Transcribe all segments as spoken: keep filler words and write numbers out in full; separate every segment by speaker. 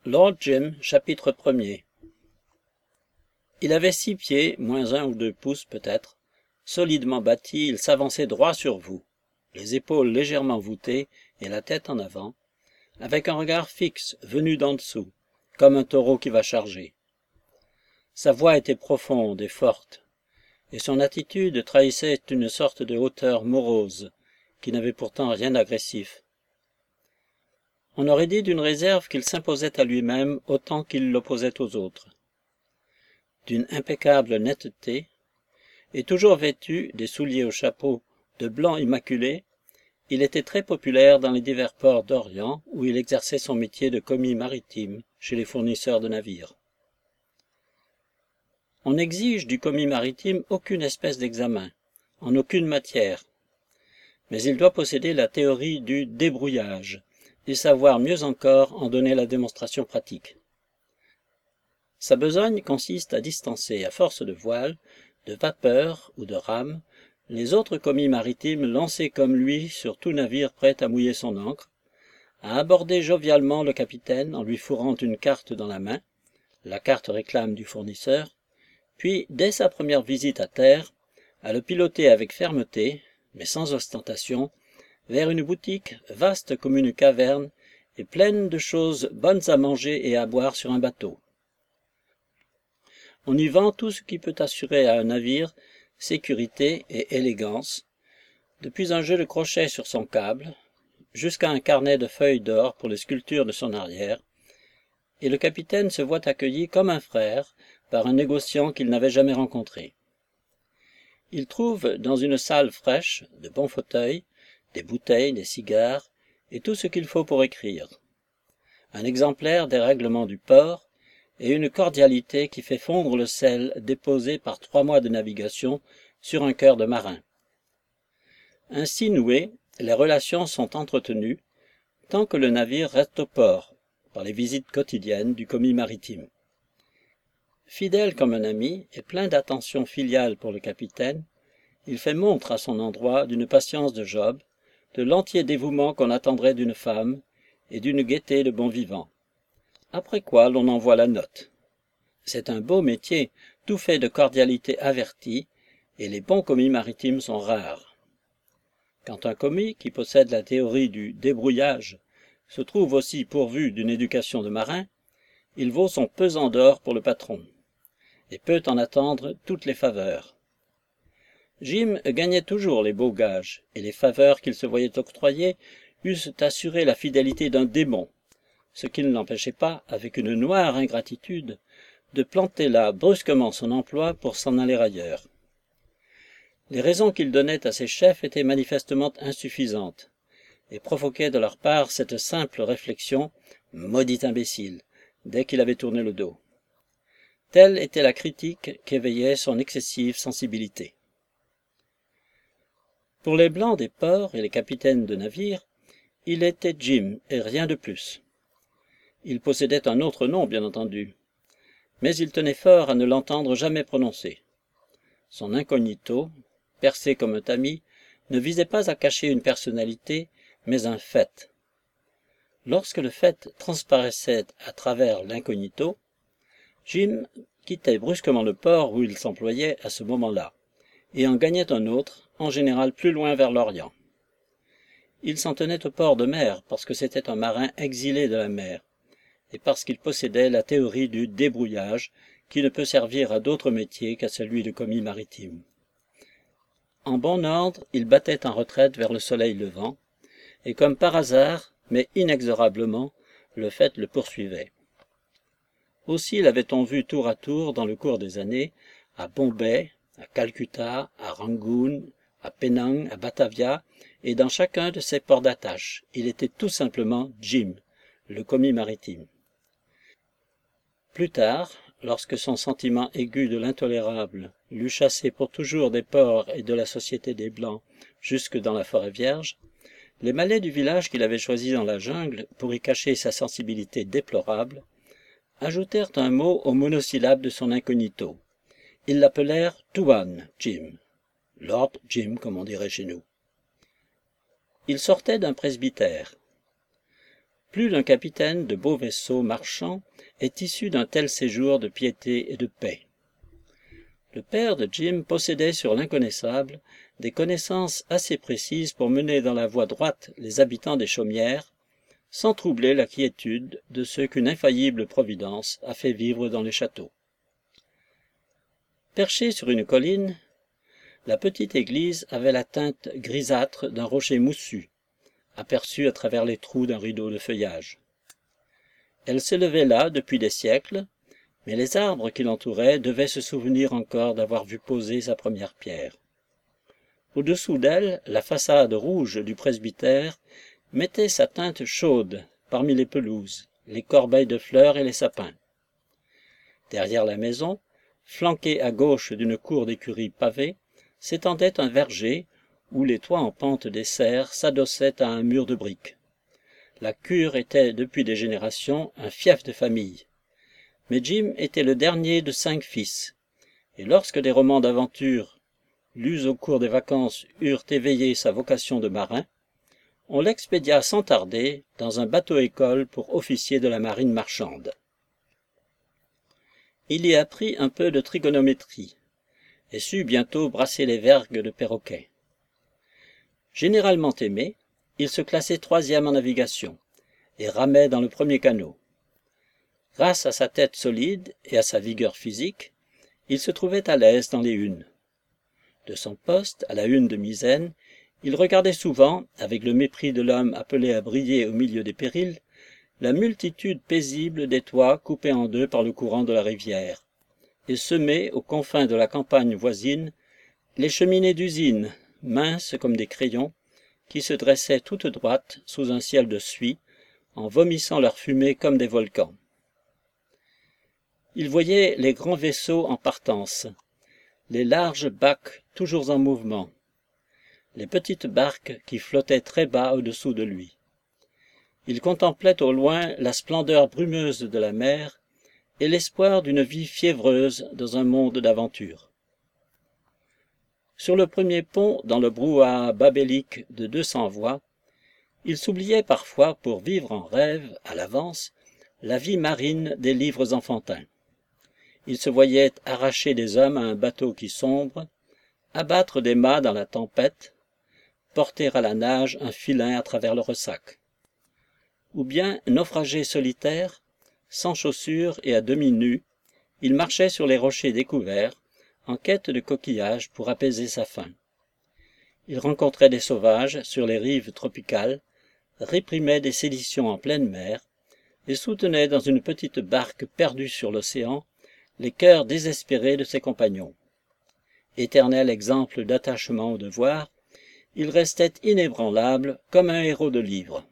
Speaker 1: Lord Jim, chapitre premier. Il avait six pieds, moins un ou deux pouces peut-être. Solidement bâti, il s'avançait droit sur vous, les épaules légèrement voûtées et la tête en avant, avec un regard fixe venu d'en dessous, comme un taureau qui va charger. Sa voix était profonde et forte, et son attitude trahissait une sorte de hauteur morose, qui n'avait pourtant rien d'agressif. On aurait dit d'une réserve qu'il s'imposait à lui-même autant qu'il l'opposait aux autres. D'une impeccable netteté, et toujours vêtu, des souliers au chapeau, de blanc immaculé, il était très populaire dans les divers ports d'Orient où il exerçait son métier de commis maritime chez les fournisseurs de navires. On n'exige du commis maritime aucune espèce d'examen, en aucune matière, mais il doit posséder la théorie du débrouillage, et savoir mieux encore en donner la démonstration pratique. Sa besogne consiste à distancer, à force de voile, de vapeur ou de rame, les autres commis maritimes lancés comme lui sur tout navire prêt à mouiller son ancre, à aborder jovialement le capitaine en lui fourrant une carte dans la main, la carte réclame du fournisseur, puis, dès sa première visite à terre, à le piloter avec fermeté, mais sans ostentation, vers une boutique vaste comme une caverne et pleine de choses bonnes à manger et à boire sur un bateau. On y vend tout ce qui peut assurer à un navire sécurité et élégance, depuis un jeu de crochets sur son câble, jusqu'à un carnet de feuilles d'or pour les sculptures de son arrière, et le capitaine se voit accueilli comme un frère par un négociant qu'il n'avait jamais rencontré. Il trouve dans une salle fraîche de bons fauteuils, des bouteilles, des cigares, et tout ce qu'il faut pour écrire. Un exemplaire des règlements du port, et une cordialité qui fait fondre le sel déposé par trois mois de navigation sur un cœur de marin. Ainsi nouées, les relations sont entretenues, tant que le navire reste au port, par les visites quotidiennes du commis maritime. Fidèle comme un ami et plein d'attention filiale pour le capitaine, il fait montre à son endroit d'une patience de Job, de l'entier dévouement qu'on attendrait d'une femme, et d'une gaieté de bon vivant. Après quoi l'on envoie la note. C'est un beau métier, tout fait de cordialité avertie, et les bons commis maritimes sont rares. Quand un commis qui possède la théorie du débrouillage se trouve aussi pourvu d'une éducation de marin, il vaut son pesant d'or pour le patron, et peut en attendre toutes les faveurs. Jim gagnait toujours les beaux gages, et les faveurs qu'il se voyait octroyer eussent assuré la fidélité d'un démon, ce qui ne l'empêchait pas, avec une noire ingratitude, de planter là brusquement son emploi pour s'en aller ailleurs. Les raisons qu'il donnait à ses chefs étaient manifestement insuffisantes, et provoquaient de leur part cette simple réflexion « maudit imbécile » dès qu'il avait tourné le dos. Telle était la critique qu'éveillait son excessive sensibilité. Pour les blancs des ports et les capitaines de navires, il était Jim et rien de plus. Il possédait un autre nom, bien entendu, mais il tenait fort à ne l'entendre jamais prononcer. Son incognito, percé comme un tamis, ne visait pas à cacher une personnalité, mais un fait. Lorsque le fait transparaissait à travers l'incognito, Jim quittait brusquement le port où il s'employait à ce moment-là, et en gagnait un autre, en général plus loin vers l'Orient. Il s'en tenait au port de mer parce que c'était un marin exilé de la mer, et parce qu'il possédait la théorie du débrouillage qui ne peut servir à d'autres métiers qu'à celui de commis maritime. En bon ordre, il battait en retraite vers le soleil levant, et comme par hasard, mais inexorablement, le fait le poursuivait. Aussi l'avait-on vu tour à tour dans le cours des années, à Bombay, à Calcutta, à Rangoon, à Penang, à Batavia, et dans chacun de ces ports d'attache, il était tout simplement Jim, le commis maritime. Plus tard, lorsque son sentiment aigu de l'intolérable l'eut chassé pour toujours des ports et de la société des Blancs jusque dans la forêt vierge, les Malais du village qu'il avait choisi dans la jungle pour y cacher sa sensibilité déplorable ajoutèrent un mot aux monosyllabes de son incognito. Ils l'appelèrent Tuan Jim, Lord Jim comme on dirait chez nous. Il sortait d'un presbytère. Plus d'un capitaine de beaux vaisseaux marchands est issu d'un tel séjour de piété et de paix. Le père de Jim possédait sur l'inconnaissable des connaissances assez précises pour mener dans la voie droite les habitants des chaumières, sans troubler la quiétude de ceux qu'une infaillible providence a fait vivre dans les châteaux. Perchée sur une colline, la petite église avait la teinte grisâtre d'un rocher moussu, aperçu à travers les trous d'un rideau de feuillage. Elle s'élevait là depuis des siècles, mais les arbres qui l'entouraient devaient se souvenir encore d'avoir vu poser sa première pierre. Au-dessous d'elle, la façade rouge du presbytère mettait sa teinte chaude parmi les pelouses, les corbeilles de fleurs et les sapins. Derrière la maison, flanquée à gauche d'une cour d'écurie pavée, s'étendait un verger où les toits en pente des serres s'adossaient à un mur de briques. La cure était depuis des générations un fief de famille. Mais Jim était le dernier de cinq fils, et lorsque des romans d'aventure, lus au cours des vacances, eurent éveillé sa vocation de marin, on l'expédia sans tarder dans un bateau-école pour officier de la marine marchande. Il y apprit un peu de trigonométrie, et sut bientôt brasser les vergues de perroquet. Généralement aimé, il se classait troisième en navigation, et ramait dans le premier canot. Grâce à sa tête solide et à sa vigueur physique, il se trouvait à l'aise dans les hunes. De son poste, à la hune de misaine, il regardait souvent, avec le mépris de l'homme appelé à briller au milieu des périls, la multitude paisible des toits coupés en deux par le courant de la rivière, et semés aux confins de la campagne voisine, les cheminées d'usine, minces comme des crayons, qui se dressaient toutes droites sous un ciel de suie, en vomissant leur fumée comme des volcans. Il voyait les grands vaisseaux en partance, les larges bacs toujours en mouvement, les petites barques qui flottaient très bas au-dessous de lui. Il contemplait au loin la splendeur brumeuse de la mer et l'espoir d'une vie fiévreuse dans un monde d'aventure. Sur le premier pont, dans le brouhaha babélique de deux cents voix, il s'oubliait parfois pour vivre en rêve, à l'avance, la vie marine des livres enfantins. Il se voyait arracher des hommes à un bateau qui sombre, abattre des mâts dans la tempête, porter à la nage un filin à travers le ressac. Ou bien, naufragé solitaire, sans chaussures et à demi nu, il marchait sur les rochers découverts, en quête de coquillages pour apaiser sa faim. Il rencontrait des sauvages sur les rives tropicales, réprimait des séditions en pleine mer, et soutenait dans une petite barque perdue sur l'océan les cœurs désespérés de ses compagnons. Éternel exemple d'attachement au devoir, il restait inébranlable comme un héros de livre.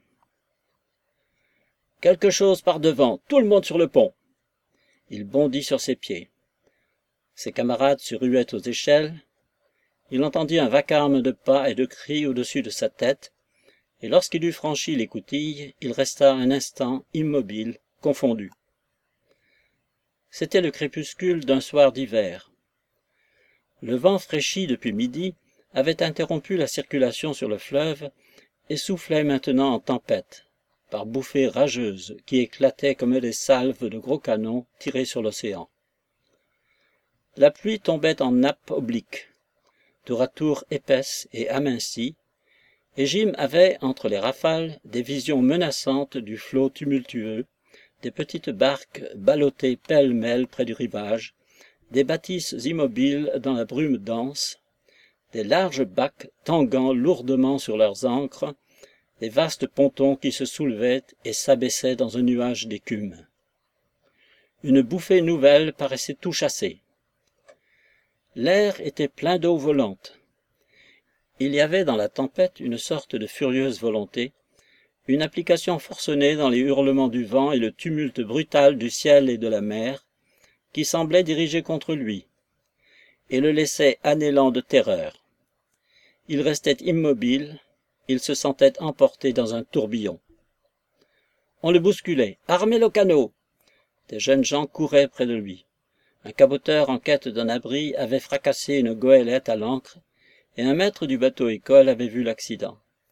Speaker 1: « Quelque chose par devant, tout le monde sur le pont !» Il bondit sur ses pieds. Ses camarades se ruaient aux échelles. Il entendit un vacarme de pas et de cris au-dessus de sa tête, et lorsqu'il eut franchi l'écoutille, il resta un instant immobile, confondu. C'était le crépuscule d'un soir d'hiver. Le vent fraîchi depuis midi avait interrompu la circulation sur le fleuve et soufflait maintenant en tempête, par bouffées rageuses qui éclataient comme des salves de gros canons tirés sur l'océan. La pluie tombait en nappes obliques, tour à tour épaisse et amincie, et Jim avait, entre les rafales, des visions menaçantes du flot tumultueux, des petites barques ballottées pêle-mêle près du rivage, des bâtisses immobiles dans la brume dense, des larges bacs tanguant lourdement sur leurs ancres, des vastes pontons qui se soulevaient et s'abaissaient dans un nuage d'écume. Une bouffée nouvelle paraissait tout chasser. L'air était plein d'eau volante. Il y avait dans la tempête une sorte de furieuse volonté, une application forcenée dans les hurlements du vent et le tumulte brutal du ciel et de la mer, qui semblait dirigé contre lui, et le laissait anhélant de terreur. Il restait immobile, il se sentait emporté dans un tourbillon. On le bousculait. « Armez le canot !» Des jeunes gens couraient près de lui. Un caboteur en quête d'un abri avait fracassé une goélette à l'ancre, et un maître du bateau-école avait vu l'accident.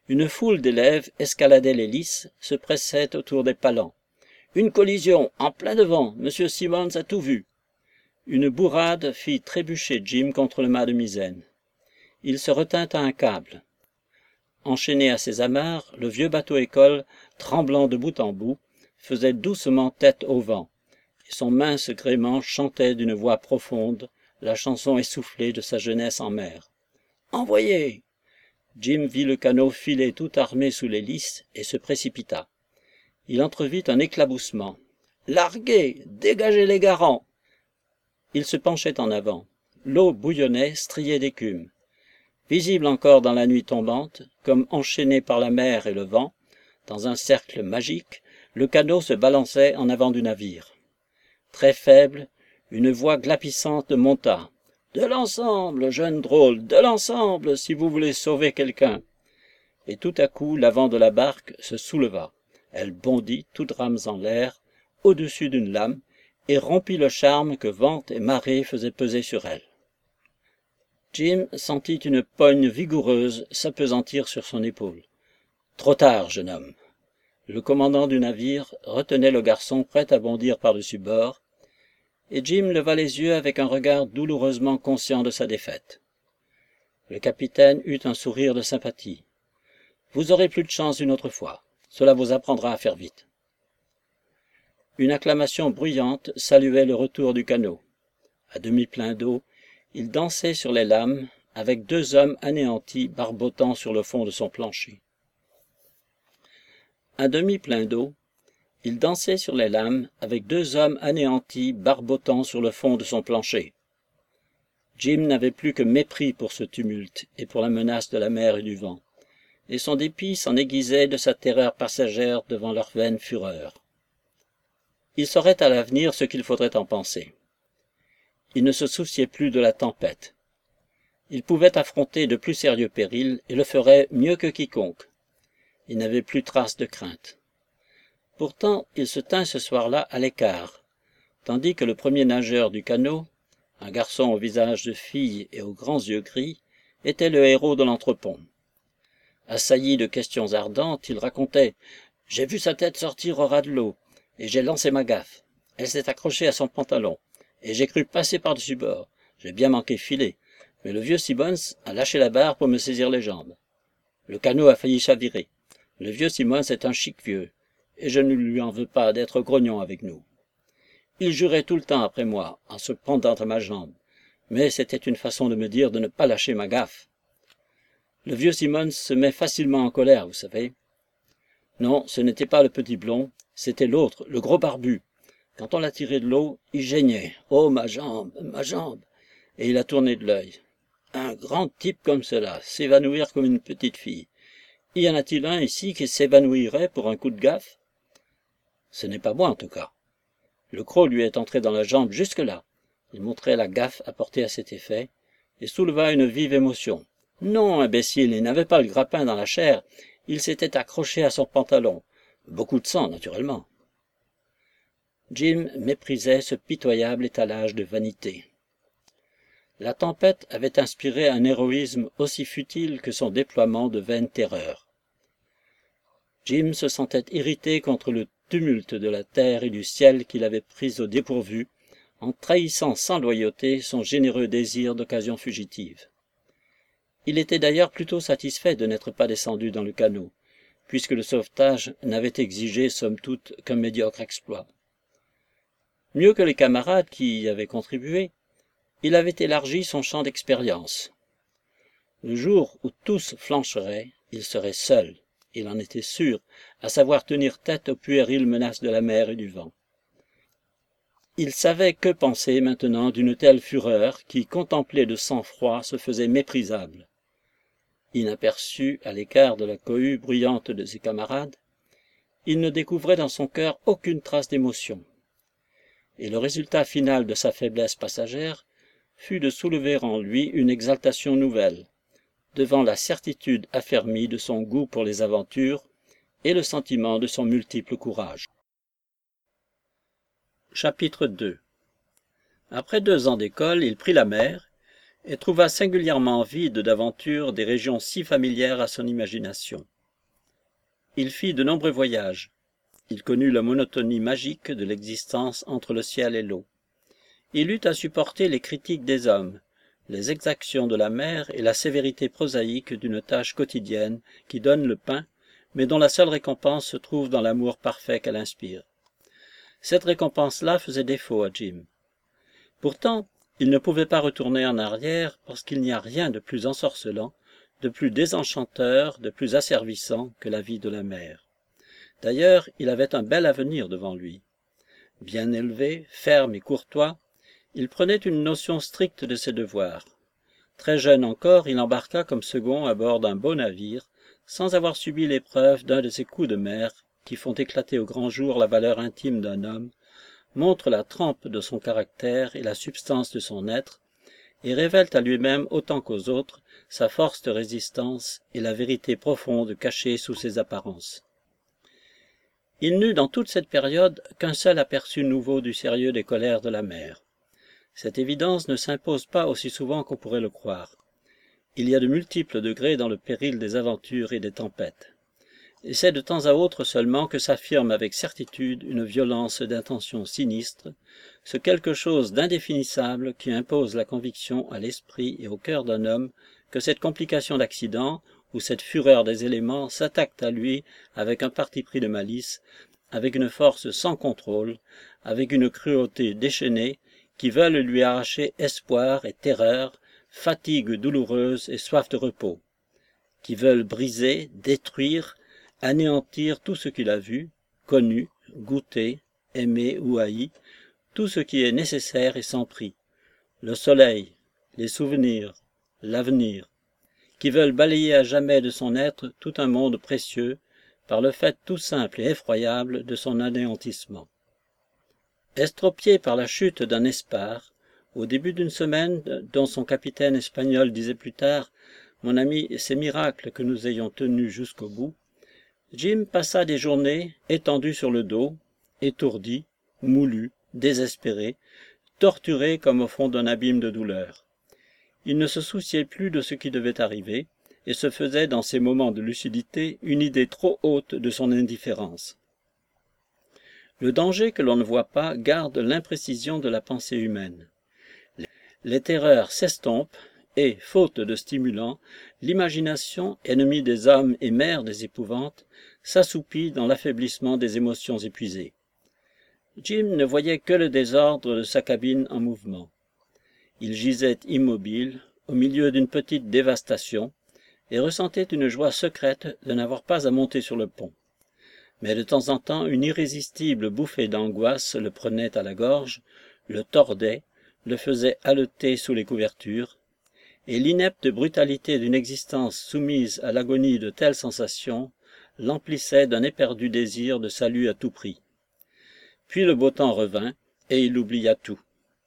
Speaker 1: Une foule d'élèves escaladait les lisses, se pressait autour des palans. « Une collision, en plein devant, Monsieur Simmons a tout vu. » Une bourrade fit trébucher Jim contre le mât de misaine. Il se retint à un câble. Enchaîné à ses amarres, le vieux bateau-école, tremblant de bout en bout, faisait doucement tête au vent, et son mince gréement chantait d'une voix profonde la chanson essoufflée de sa jeunesse en mer. « Envoyez !» Jim vit le canot filer tout armé sous les lisses et se précipita. Il entrevit un éclaboussement. « Larguez ! Dégagez les garants !» Il se penchait en avant. L'eau bouillonnait, striée d'écume. Visible encore dans la nuit tombante, comme enchaîné par la mer et le vent, dans un cercle magique, le canot se balançait en avant du navire. Très faible, une voix glapissante monta. « De l'ensemble, jeune drôle, de l'ensemble, si vous voulez sauver quelqu'un !» Et tout à coup, l'avant de la barque se souleva. Elle bondit, toutes rames en l'air, au-dessus d'une lame, et rompit le charme que vent et marée faisaient peser sur elle. Jim sentit une poigne vigoureuse s'appesantir sur son épaule. « Trop tard, jeune homme !» Le commandant du navire retenait le garçon prêt à bondir par-dessus bord, et Jim leva les yeux avec un regard douloureusement conscient de sa défaite. Le capitaine eut un sourire de sympathie. « Vous aurez plus de chance une autre fois. Cela vous apprendra à faire vite. » Une acclamation bruyante saluait le retour du canot. À demi plein d'eau, il dansait sur les lames, avec deux hommes anéantis barbotant sur le fond de son plancher. À demi plein d'eau, il dansait sur les lames, avec deux hommes anéantis barbotant sur le fond de son plancher. Jim n'avait plus que mépris pour ce tumulte et pour la menace de la mer et du vent, et son dépit s'en aiguisait de sa terreur passagère devant leur vaine fureur. Il saurait à l'avenir ce qu'il faudrait en penser. Il ne se souciait plus de la tempête. Il pouvait affronter de plus sérieux périls et le ferait mieux que quiconque. Il n'avait plus trace de crainte. Pourtant, il se tint ce soir-là à l'écart, tandis que le premier nageur du canot, un garçon au visage de fille et aux grands yeux gris, était le héros de l'entrepont. Assailli de questions ardentes, il racontait « J'ai vu sa tête sortir au ras de l'eau, et j'ai lancé ma gaffe. Elle s'est accrochée à son pantalon, et j'ai cru passer par-dessus bord. J'ai bien manqué filer, mais le vieux Simmons a lâché la barre pour me saisir les jambes. Le canot a failli chavirer. Le vieux Simmons est un chic vieux, et je ne lui en veux pas d'être grognon avec nous. Il jurait tout le temps après moi, en se pendant à ma jambe, mais c'était une façon de me dire de ne pas lâcher ma gaffe. Le vieux Simmons se met facilement en colère, vous savez. Non, ce n'était pas le petit blond, c'était l'autre, le gros barbu. Quand on l'a tiré de l'eau, il geignait. « Oh, ma jambe, ma jambe !» Et il a tourné de l'œil. Un grand type comme cela, s'évanouir comme une petite fille. Y en a-t-il un ici qui s'évanouirait pour un coup de gaffe? Ce n'est pas moi, en tout cas. Le croc lui est entré dans la jambe jusque-là. Il montrait la gaffe apportée à cet effet, et souleva une vive émotion. Non, imbécile, il n'avait pas le grappin dans la chair, il s'était accroché à son pantalon. Beaucoup de sang, naturellement. Jim méprisait ce pitoyable étalage de vanité. La tempête avait inspiré un héroïsme aussi futile que son déploiement de vaines terreurs. Jim se sentait irrité contre le tumulte de la terre et du ciel qu'il avait pris au dépourvu, en trahissant sans loyauté son généreux désir d'occasion fugitive. Il était d'ailleurs plutôt satisfait de n'être pas descendu dans le canot, puisque le sauvetage n'avait exigé somme toute qu'un médiocre exploit. Mieux que les camarades qui y avaient contribué, il avait élargi son champ d'expérience. Le jour où tous flancheraient, il serait seul, il en était sûr, à savoir tenir tête aux puériles menaces de la mer et du vent. Il savait que penser maintenant d'une telle fureur qui, contemplée de sang-froid, se faisait méprisable. Inaperçu à l'écart de la cohue bruyante de ses camarades, il ne découvrait dans son cœur aucune trace d'émotion. Et le résultat final de sa faiblesse passagère fut de soulever en lui une exaltation nouvelle, devant la certitude affermie de son goût pour les aventures et le sentiment de son multiple courage. Chapitre deux. Après deux ans d'école, il prit la mer et trouva singulièrement vide d'aventures des régions si familières à son imagination. Il fit de nombreux voyages. Il connut la monotonie magique de l'existence entre le ciel et l'eau. Il eut à supporter les critiques des hommes, les exactions de la mer et la sévérité prosaïque d'une tâche quotidienne qui donne le pain, mais dont la seule récompense se trouve dans l'amour parfait qu'elle inspire. Cette récompense-là faisait défaut à Jim. Pourtant, il ne pouvait pas retourner en arrière parce qu'il n'y a rien de plus ensorcelant, de plus désenchanteur, de plus asservissant que la vie de la mer. D'ailleurs, il avait un bel avenir devant lui. Bien élevé, ferme et courtois, il prenait une notion stricte de ses devoirs. Très jeune encore, il embarqua comme second à bord d'un beau navire, sans avoir subi l'épreuve d'un de ces coups de mer qui font éclater au grand jour la valeur intime d'un homme, montrent la trempe de son caractère et la substance de son être, et révèlent à lui-même autant qu'aux autres sa force de résistance et la vérité profonde cachée sous ses apparences. Il n'eut dans toute cette période qu'un seul aperçu nouveau du sérieux des colères de la mer. Cette évidence ne s'impose pas aussi souvent qu'on pourrait le croire. Il y a de multiples degrés dans le péril des aventures et des tempêtes. Et c'est de temps à autre seulement que s'affirme avec certitude une violence d'intention sinistre, ce quelque chose d'indéfinissable qui impose la conviction à l'esprit et au cœur d'un homme que cette complication d'accident ou cette fureur des éléments s'attaquent à lui avec un parti pris de malice, avec une force sans contrôle, avec une cruauté déchaînée, qui veulent lui arracher espoir et terreur, fatigue douloureuse et soif de repos, qui veulent briser, détruire, anéantir tout ce qu'il a vu, connu, goûté, aimé ou haï, tout ce qui est nécessaire et sans prix, le soleil, les souvenirs, l'avenir, qui veulent balayer à jamais de son être tout un monde précieux par le fait tout simple et effroyable de son anéantissement. Estropié par la chute d'un espar, au début d'une semaine dont son capitaine espagnol disait plus tard « Mon ami, c'est miracle que nous ayons tenu jusqu'au bout », Jim passa des journées étendu sur le dos, étourdi, moulu, désespéré, torturé comme au fond d'un abîme de douleur. Il ne se souciait plus de ce qui devait arriver, et se faisait dans ces moments de lucidité une idée trop haute de son indifférence. Le danger que l'on ne voit pas garde l'imprécision de la pensée humaine. Les terreurs s'estompent et, faute de stimulants, l'imagination, ennemie des hommes et mère des épouvantes, s'assoupit dans l'affaiblissement des émotions épuisées. Jim ne voyait que le désordre de sa cabine en mouvement. Il gisait immobile, au milieu d'une petite dévastation, et ressentait une joie secrète de n'avoir pas à monter sur le pont. Mais de temps en temps, une irrésistible bouffée d'angoisse le prenait à la gorge, le tordait, le faisait haleter sous les couvertures, et l'inepte brutalité d'une existence soumise à l'agonie de telles sensations l'emplissait d'un éperdu désir de salut à tout prix. Puis le beau temps revint, et il oublia tout.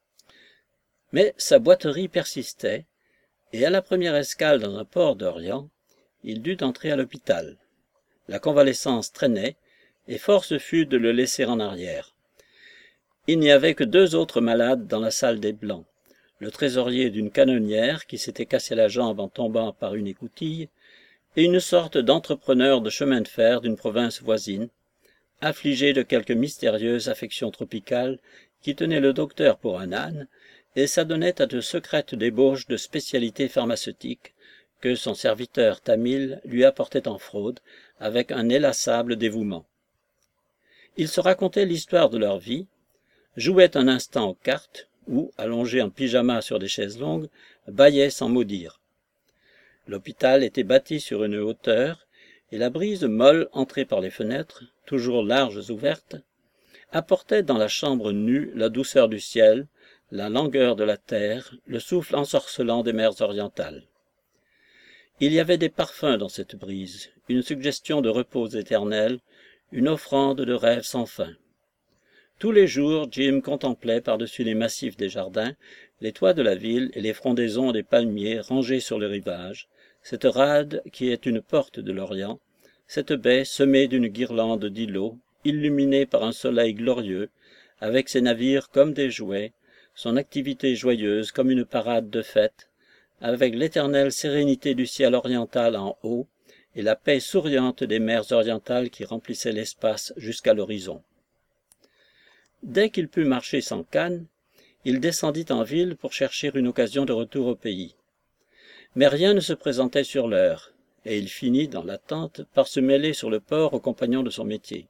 Speaker 1: Mais sa boiterie persistait, et à la première escale dans un port d'Orient, il dut entrer à l'hôpital. La convalescence traînait, et force fut de le laisser en arrière. Il n'y avait que deux autres malades dans la salle des Blancs, le trésorier d'une canonnière qui s'était cassé la jambe en tombant par une écoutille, et une sorte d'entrepreneur de chemin de fer d'une province voisine, affligé de quelque mystérieuse affection tropicale qui tenait le docteur pour un âne, et s'adonnait à de secrètes débauches de spécialités pharmaceutiques que son serviteur tamil lui apportait en fraude, avec un élassable dévouement. Ils se racontaient l'histoire de leur vie, jouaient un instant aux cartes, ou, allongés en pyjama sur des chaises longues, bâillaient sans mot dire. L'hôpital était bâti sur une hauteur, et la brise molle entrée par les fenêtres, toujours larges ouvertes, apportait dans la chambre nue la douceur du ciel, la langueur de la terre, le souffle ensorcelant des mers orientales. Il y avait des parfums dans cette brise, une suggestion de repos éternel, une offrande de rêves sans fin. Tous les jours, Jim contemplait par-dessus les massifs des jardins, les toits de la ville et les frondaisons des palmiers rangés sur le rivage, cette rade qui est une porte de l'Orient, cette baie semée d'une guirlande d'îlots, illuminée par un soleil glorieux, avec ses navires comme des jouets, son activité joyeuse comme une parade de fête, avec l'éternelle sérénité du ciel oriental en haut et la paix souriante des mers orientales qui remplissaient l'espace jusqu'à l'horizon. Dès qu'il put marcher sans canne, il descendit en ville pour chercher une occasion de retour au pays. Mais rien ne se présentait sur l'heure, et il finit, dans l'attente, par se mêler sur le port aux compagnons de son métier.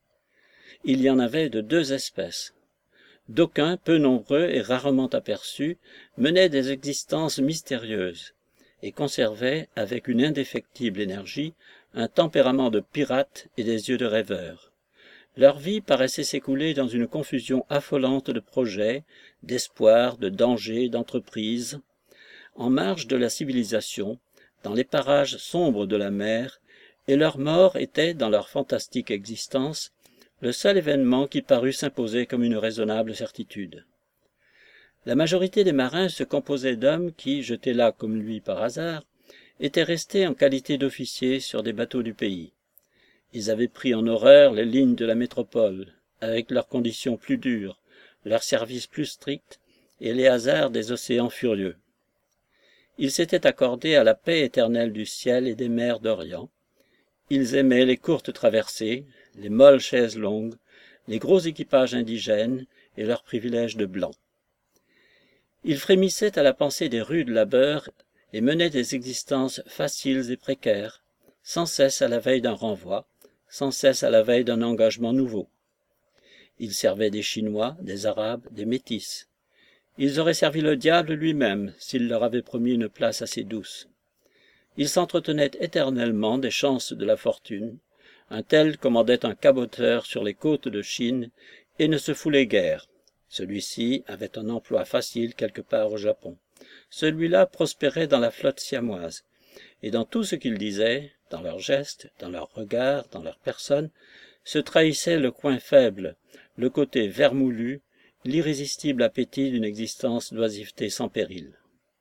Speaker 1: Il y en avait de deux espèces. D'aucuns, peu nombreux et rarement aperçus, menaient des existences mystérieuses, et conservaient, avec une indéfectible énergie, un tempérament de pirate et des yeux de rêveur. Leur vie paraissait s'écouler dans une confusion affolante de projets, d'espoirs, de dangers, d'entreprises. En marge de la civilisation, dans les parages sombres de la mer, et leur mort était, dans leur fantastique existence, le seul événement qui parut s'imposer comme une raisonnable certitude. La majorité des marins se composait d'hommes qui, jetés là comme lui par hasard, étaient restés en qualité d'officiers sur des bateaux du pays. Ils avaient pris en horreur les lignes de la métropole, avec leurs conditions plus dures, leurs services plus stricts et les hasards des océans furieux. Ils s'étaient accordés à la paix éternelle du ciel et des mers d'Orient. Ils aimaient les courtes traversées, les molles chaises longues, les gros équipages indigènes et leurs privilèges de blancs. Ils frémissaient à la pensée des rudes labeurs et menaient des existences faciles et précaires, sans cesse à la veille d'un renvoi, sans cesse à la veille d'un engagement nouveau. Ils servaient des Chinois, des Arabes, des Métis. Ils auraient servi le diable lui-même s'il leur avait promis une place assez douce. Ils s'entretenaient éternellement des chances de la fortune. Un tel commandait un caboteur sur les côtes de Chine et ne se foulait guère. Celui-ci avait un emploi facile quelque part au Japon. Celui-là prospérait dans la flotte siamoise. Et dans tout ce qu'ils disaient, dans leurs gestes, dans leurs regards, dans leur personne, se trahissait le coin faible, le côté vermoulu, l'irrésistible appétit d'une existence d'oisiveté sans péril.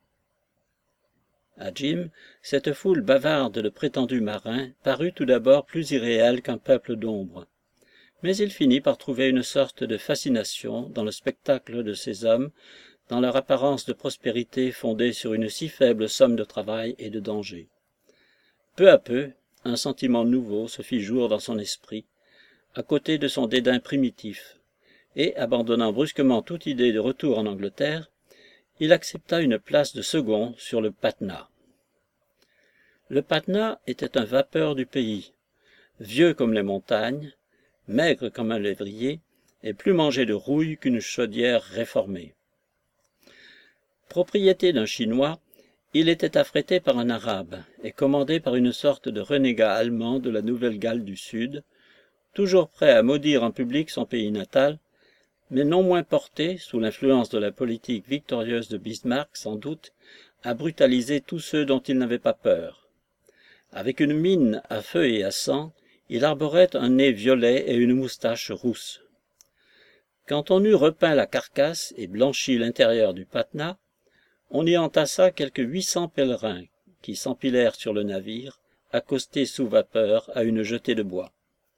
Speaker 1: À Jim, cette foule bavarde de prétendus marins parut tout d'abord plus irréelle qu'un peuple d'ombre. Mais il finit par trouver une sorte de fascination dans le spectacle de ces hommes, dans leur apparence de prospérité fondée sur une si faible somme de travail et de danger. Peu à peu, un sentiment nouveau se fit jour dans son esprit, à côté de son dédain primitif, et, abandonnant brusquement toute idée de retour en Angleterre, il accepta une place de second sur le Patna. Le Patna était un vapeur du pays, vieux comme les montagnes, maigre comme un lévrier, et plus mangé de rouille qu'une chaudière réformée. Propriété d'un Chinois, il était affrété par un Arabe et commandé par une sorte de renégat allemand de la Nouvelle-Galles du Sud, toujours prêt à maudire en public son pays natal, mais non moins porté, sous l'influence de la politique victorieuse de Bismarck sans doute, à brutaliser tous ceux dont il n'avait pas peur. Avec une mine à feu et à sang, il arborait un nez violet et une moustache rousse. Quand on eut repeint la carcasse et blanchi l'intérieur du Patna, on y entassa quelques huit cents pèlerins qui s'empilèrent sur le navire, accostés sous vapeur à une jetée de bois.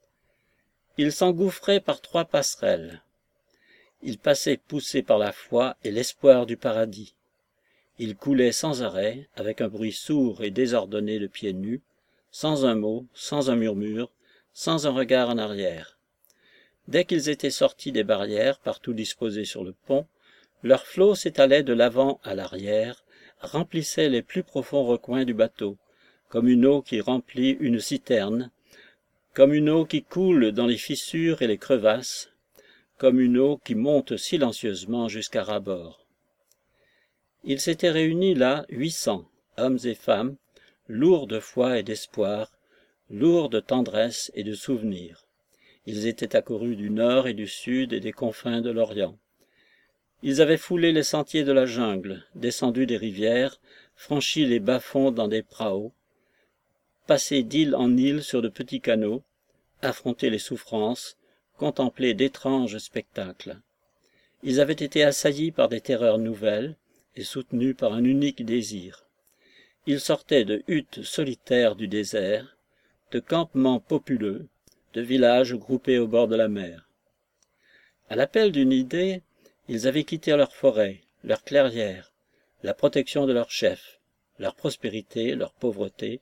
Speaker 1: Ils s'engouffraient par trois passerelles. Ils passaient poussés par la foi et l'espoir du paradis. Ils coulaient sans arrêt, avec un bruit sourd et désordonné de pieds nus, sans un mot, sans un murmure, sans un regard en arrière. Dès qu'ils étaient sortis des barrières partout disposées sur le pont, leur flot s'étalait de l'avant à l'arrière, remplissait les plus profonds recoins du bateau, comme une eau qui remplit une citerne, comme une eau qui coule dans les fissures et les crevasses, comme une eau qui monte silencieusement jusqu'à ras-bord. Ils s'étaient réunis là huit cents, hommes et femmes, lourds de foi et d'espoir, lourds de tendresse et de souvenirs. Ils étaient accourus du nord et du sud et des confins de l'Orient. Ils avaient foulé les sentiers de la jungle, descendu des rivières, franchi les bas-fonds dans des praos, passé d'île en île sur de petits canaux, affronté les souffrances, contemplé d'étranges spectacles. Ils avaient été assaillis par des terreurs nouvelles et soutenus par un unique désir. Ils sortaient de huttes solitaires du désert, de campements populeux, de villages groupés au bord de la mer. À l'appel d'une idée, ils avaient quitté leur forêt, leurs clairières, la protection de leurs chefs, leur prospérité, leur pauvreté,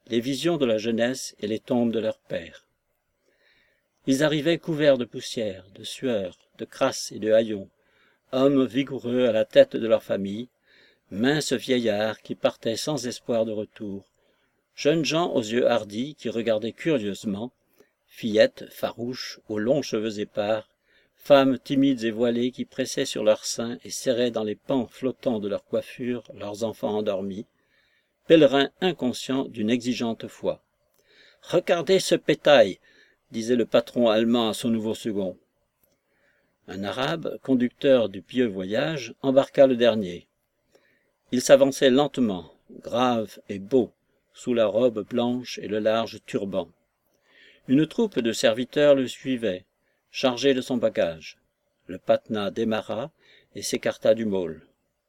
Speaker 1: les visions de la jeunesse et les tombes de leurs pères. Ils arrivaient couverts de poussière, de sueur, de crasse et de haillons, hommes vigoureux à la tête de leur famille, minces vieillards qui partaient sans espoir de retour, jeunes gens aux yeux hardis qui regardaient curieusement, fillettes farouches aux longs cheveux épars, femmes timides et voilées qui pressaient sur leurs seins et serraient dans les pans flottants de leur coiffure leurs enfants endormis, pèlerins inconscients d'une exigeante foi. « Regardez ce pétail !» disait le patron allemand à son nouveau second. Un arabe, conducteur du pieux voyage, embarqua le dernier. Il s'avançait lentement, grave et beau, sous la robe blanche et le large turban. Une troupe de serviteurs le suivait, chargée de son bagage. Le Patna démarra et s'écarta du môle.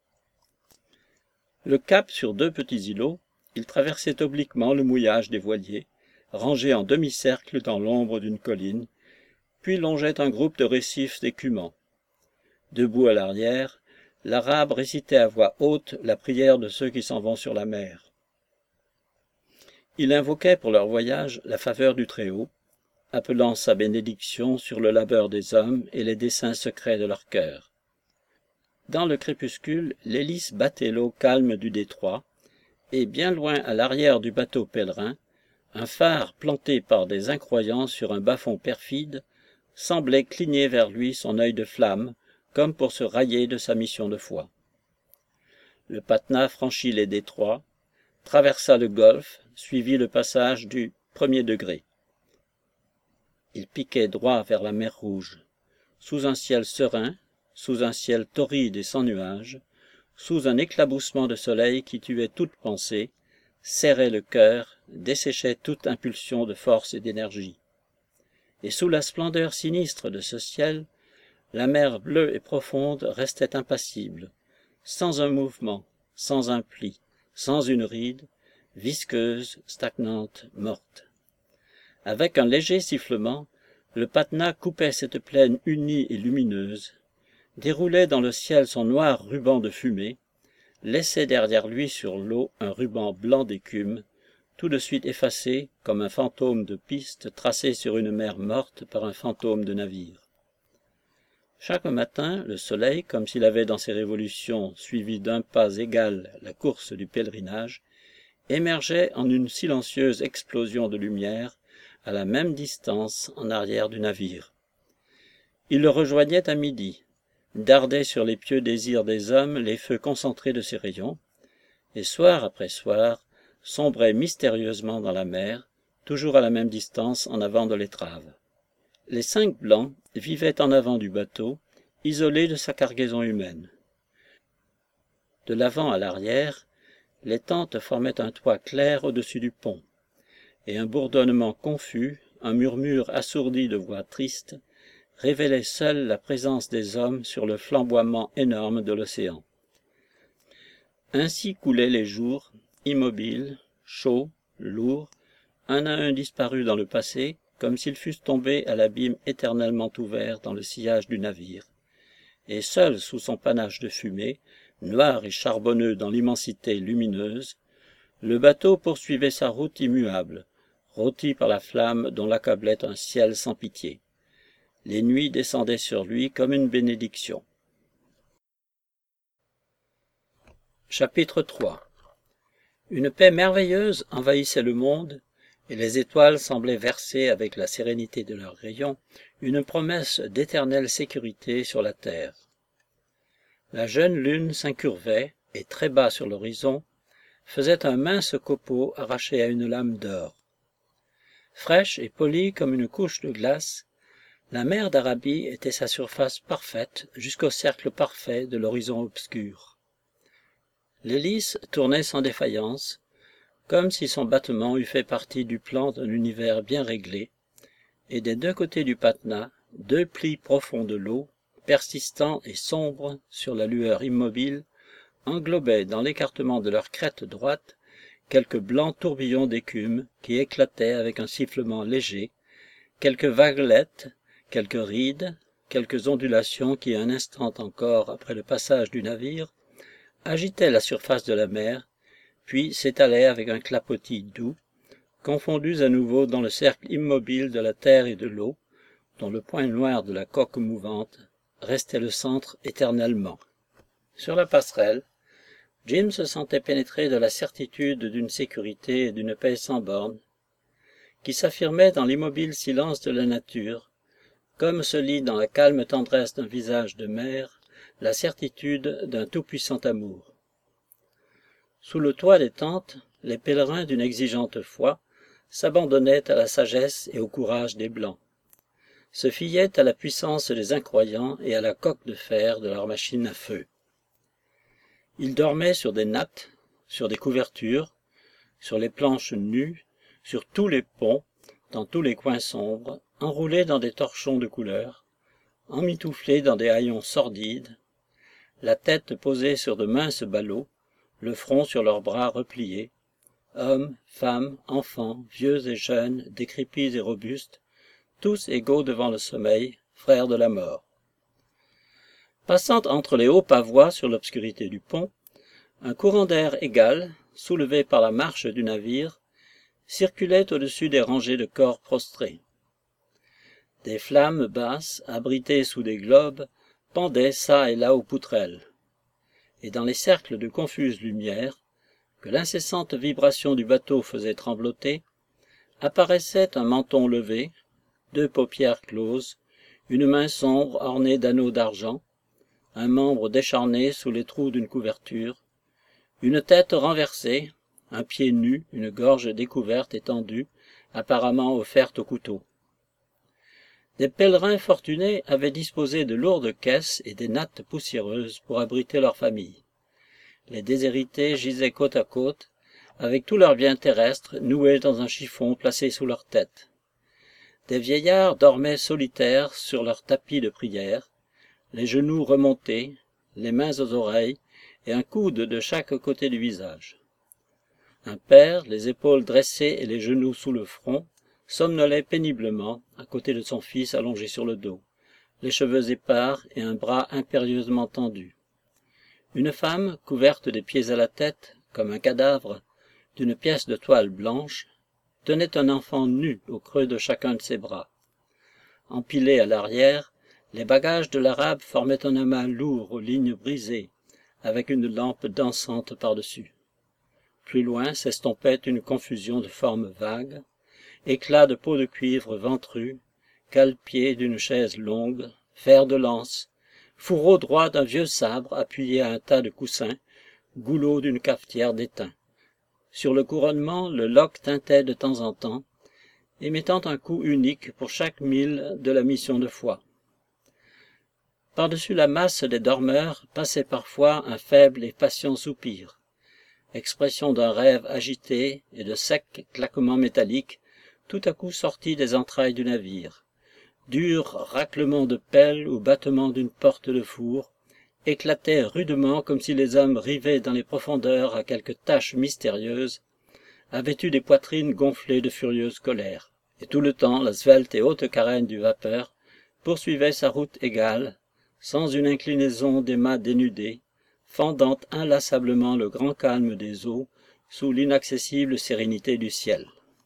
Speaker 1: Le cap sur deux petits îlots, il traversait obliquement le mouillage des voiliers, rangés en demi-cercle dans l'ombre d'une colline, puis longeait un groupe de récifs d'écumants. Debout à l'arrière, l'arabe récitait à voix haute la prière de ceux qui s'en vont sur la mer. Il invoquait pour leur voyage la faveur du Très-Haut, appelant sa bénédiction sur le labeur des hommes et les desseins secrets de leur cœur. Dans le crépuscule, l'hélice battait l'eau calme du détroit, et bien loin à l'arrière du bateau pèlerin, un phare planté par des incroyants sur un bas-fond perfide semblait cligner vers lui son œil de flamme, comme pour se railler de sa mission de foi. Le Patna franchit les détroits, traversa le golfe, suivit le passage du premier degré. Il piquait droit vers la mer Rouge, sous un ciel serein, sous un ciel torride et sans nuages, sous un éclaboussement de soleil qui tuait toute pensée, serrait le cœur, desséchait toute impulsion de force et d'énergie. Et sous la splendeur sinistre de ce ciel, la mer bleue et profonde restait impassible, sans un mouvement, sans un pli, sans une ride, visqueuse, stagnante, morte. Avec un léger sifflement, le Patna coupait cette plaine unie et lumineuse, déroulait dans le ciel son noir ruban de fumée, laissait derrière lui sur l'eau un ruban blanc d'écume, tout de suite effacé comme un fantôme de piste tracé sur une mer morte par un fantôme de navire. Chaque matin, le soleil, comme s'il avait dans ses révolutions suivi d'un pas égal la course du pèlerinage, émergeait en une silencieuse explosion de lumière à la même distance en arrière du navire. Il le rejoignait à midi, dardait sur les pieux désirs des hommes les feux concentrés de ses rayons, et soir après soir sombrait mystérieusement dans la mer, toujours à la même distance en avant de l'étrave. Les cinq blancs vivaient en avant du bateau, isolés de sa cargaison humaine. De l'avant à l'arrière, les tentes formaient un toit clair au-dessus du pont, et un bourdonnement confus, un murmure assourdi de voix tristes, révélait seul la présence des hommes sur le flamboiement énorme de l'océan. Ainsi coulaient les jours, immobiles, chauds, lourds, un à un disparus dans le passé, comme s'ils fussent tombés à l'abîme éternellement ouvert dans le sillage du navire. Et seul sous son panache de fumée, noir et charbonneux dans l'immensité lumineuse, le bateau poursuivait sa route immuable, rôti par la flamme dont l'accablait un ciel sans pitié. Les nuits descendaient sur lui comme une bénédiction. Chapitre trois. Une paix merveilleuse envahissait le monde, et les étoiles semblaient verser avec la sérénité de leurs rayons une promesse d'éternelle sécurité sur la terre. La jeune lune s'incurvait, et très bas sur l'horizon, faisait un mince copeau arraché à une lame d'or. Fraîche et polie comme une couche de glace, la mer d'Arabie était sa surface parfaite jusqu'au cercle parfait de l'horizon obscur. L'hélice tournait sans défaillance, comme si son battement eût fait partie du plan d'un univers bien réglé, et des deux côtés du Patna, deux plis profonds de l'eau, persistants et sombres sur la lueur immobile, englobaient dans l'écartement de leur crête droite quelques blancs tourbillons d'écume qui éclataient avec un sifflement léger, quelques vaguelettes, quelques rides, quelques ondulations qui, un instant encore après le passage du navire, agitaient la surface de la mer, puis s'étalaient avec un clapotis doux, confondus à nouveau dans le cercle immobile de la terre et de l'eau, dont le point noir de la coque mouvante restait le centre éternellement. Sur la passerelle, Jim se sentait pénétré de la certitude d'une sécurité et d'une paix sans bornes, qui s'affirmait dans l'immobile silence de la nature, comme se lit dans la calme tendresse d'un visage de mère la certitude d'un tout-puissant amour. Sous le toit des tentes, les pèlerins d'une exigeante foi s'abandonnaient à la sagesse et au courage des Blancs, se fiaient à la puissance des incroyants et à la coque de fer de leur machine à feu. Ils dormaient sur des nattes, sur des couvertures, sur les planches nues, sur tous les ponts, dans tous les coins sombres, enroulés dans des torchons de couleur, emmitouflés dans des haillons sordides, la tête posée sur de minces ballots, le front sur leurs bras repliés, hommes, femmes, enfants, vieux et jeunes, décrépits et robustes, tous égaux devant le sommeil, frères de la mort. Passant entre les hauts pavois sur l'obscurité du pont, un courant d'air égal, soulevé par la marche du navire, circulait au-dessus des rangées de corps prostrés. Des flammes basses, abritées sous des globes, pendaient çà et là aux poutrelles, et dans les cercles de confuses lumières, que l'incessante vibration du bateau faisait trembloter, apparaissait un menton levé, deux paupières closes, une main sombre ornée d'anneaux d'argent, un membre décharné sous les trous d'une couverture, une tête renversée, un pied nu, une gorge découverte et tendue, apparemment offerte au couteau. Des pèlerins fortunés avaient disposé de lourdes caisses et des nattes poussiéreuses pour abriter leurs familles. Les déshérités gisaient côte à côte, avec tous leurs biens terrestres noués dans un chiffon placé sous leur tête. Des vieillards dormaient solitaires sur leurs tapis de prière, les genoux remontés, les mains aux oreilles, et un coude de chaque côté du visage. Un père, les épaules dressées et les genoux sous le front, somnolait péniblement à côté de son fils allongé sur le dos, les cheveux épars et un bras impérieusement tendu. Une femme, couverte des pieds à la tête, comme un cadavre, d'une pièce de toile blanche, tenait un enfant nu au creux de chacun de ses bras. Empilés à l'arrière, les bagages de l'arabe formaient un amas lourd aux lignes brisées, avec une lampe dansante par-dessus. Plus loin s'estompait une confusion de formes vagues, éclats de peau de cuivre ventru, cale-pied d'une chaise longue, fer de lance, fourreau droit d'un vieux sabre appuyé à un tas de coussins, goulot d'une cafetière d'étain. Sur le couronnement, le loch tintait de temps en temps, émettant un coup unique pour chaque mille de la mission de foi. Par-dessus la masse des dormeurs passait parfois un faible et patient soupir, expression d'un rêve agité et de secs claquements métalliques tout à coup sortis des entrailles du navire, dur raclement de pelle ou battement d'une porte de four, éclataient rudement comme si les hommes rivés dans les profondeurs à quelque tâche mystérieuse avaient eu des poitrines gonflées de furieuse colère. Et tout le temps, la svelte et haute carène du vapeur poursuivait sa route égale, sans une inclinaison des mâts dénudés, fendant inlassablement le grand calme des eaux sous l'inaccessible sérénité du ciel.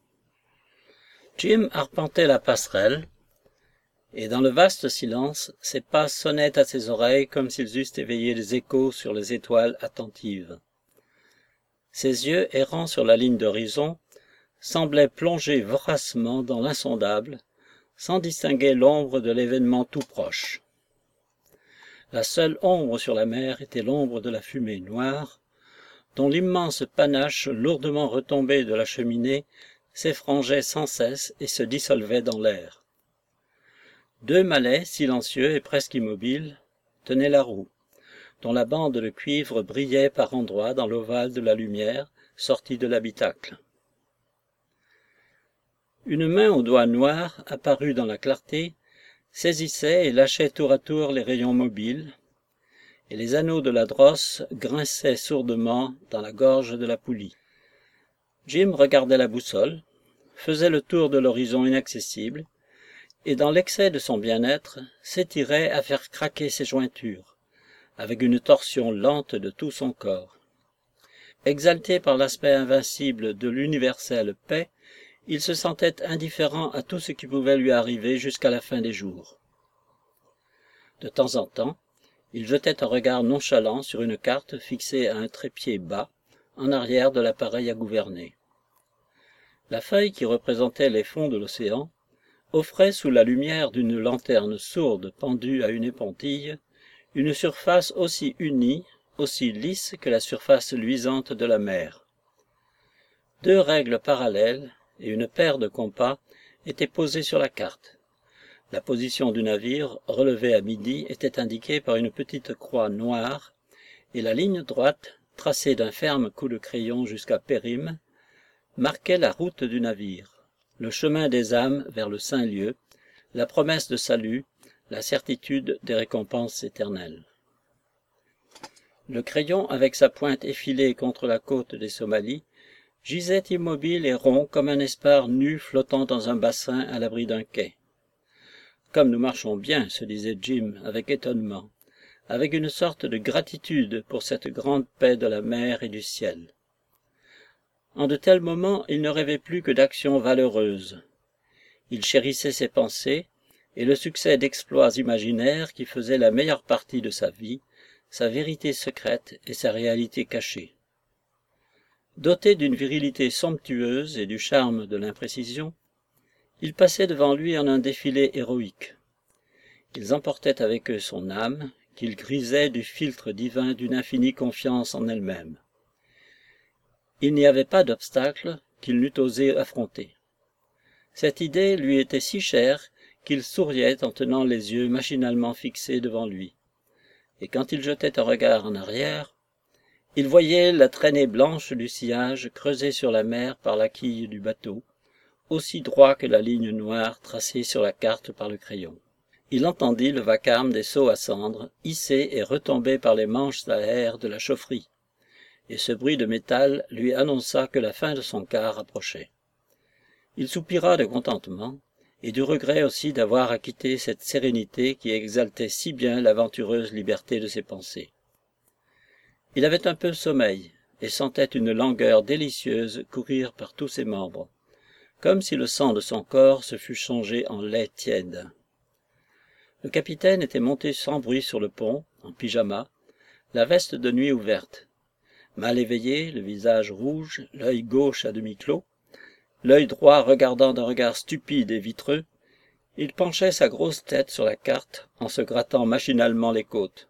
Speaker 1: Jim arpentait la passerelle, et dans le vaste silence, ses pas sonnaient à ses oreilles comme s'ils eussent éveillé des échos sur les étoiles attentives. Ses yeux, errant sur la ligne d'horizon, semblaient plonger voracement dans l'insondable, sans distinguer l'ombre de l'événement tout proche. La seule ombre sur la mer était l'ombre de la fumée noire, dont l'immense panache lourdement retombée de la cheminée s'effrangeait sans cesse et se dissolvait dans l'air. Deux malais, silencieux et presque immobiles, tenaient la roue, dont la bande de cuivre brillait par endroits dans l'ovale de la lumière sortie de l'habitacle. Une main aux doigts noirs, apparue dans la clarté, saisissait et lâchait tour à tour les rayons mobiles, et les anneaux de la drosse grinçaient sourdement dans la gorge de la poulie. Jim regardait la boussole, faisait le tour de l'horizon inaccessible, et dans l'excès de son bien-être, s'étirait à faire craquer ses jointures, avec une torsion lente de tout son corps. Exalté par l'aspect invincible de l'universelle paix, il se sentait indifférent à tout ce qui pouvait lui arriver jusqu'à la fin des jours. De temps en temps, il jetait un regard nonchalant sur une carte fixée à un trépied bas, en arrière de l'appareil à gouverner. La feuille qui représentait les fonds de l'océan offrait sous la lumière d'une lanterne sourde pendue à une épontille une surface aussi unie, aussi lisse que la surface luisante de la mer. Deux règles parallèles et une paire de compas étaient posées sur la carte. La position du navire, relevé à midi, était indiquée par une petite croix noire, et la ligne droite, tracée d'un ferme coup de crayon jusqu'à Périm, marquait la route du navire, le chemin des âmes vers le saint lieu, la promesse de salut, la certitude des récompenses éternelles. Le crayon, avec sa pointe effilée contre la côte des Somalies, gisait immobile et rond comme un espar nu flottant dans un bassin à l'abri d'un quai. Comme nous marchons bien, se disait Jim avec étonnement, avec une sorte de gratitude pour cette grande paix de la mer et du ciel. En de tels moments, il ne rêvait plus que d'actions valeureuses. Il chérissait ses pensées et le succès d'exploits imaginaires qui faisaient la meilleure partie de sa vie, sa vérité secrète et sa réalité cachée. Doté d'une virilité somptueuse et du charme de l'imprécision, ils passaient devant lui en un défilé héroïque. Ils emportaient avec eux son âme, qu'ils grisaient du filtre divin d'une infinie confiance en elle-même. Il n'y avait pas d'obstacle qu'il n'eût osé affronter. Cette idée lui était si chère qu'il souriait en tenant les yeux machinalement fixés devant lui. Et quand il jetait un regard en arrière, il voyait la traînée blanche du sillage creusée sur la mer par la quille du bateau, aussi droit que la ligne noire tracée sur la carte par le crayon. Il entendit le vacarme des seaux à cendres, hissés et retombés par les manches à air de la chaufferie, et ce bruit de métal lui annonça que la fin de son quart approchait. Il soupira de contentement, et du regret aussi d'avoir acquitté cette sérénité qui exaltait si bien l'aventureuse liberté de ses pensées. Il avait un peu sommeil, et sentait une langueur délicieuse courir par tous ses membres, comme si le sang de son corps se fût changé en lait tiède. Le capitaine était monté sans bruit sur le pont, en pyjama, la veste de nuit ouverte. Mal éveillé, le visage rouge, l'œil gauche à demi clos, l'œil droit regardant d'un regard stupide et vitreux, il penchait sa grosse tête sur la carte en se grattant machinalement les côtes.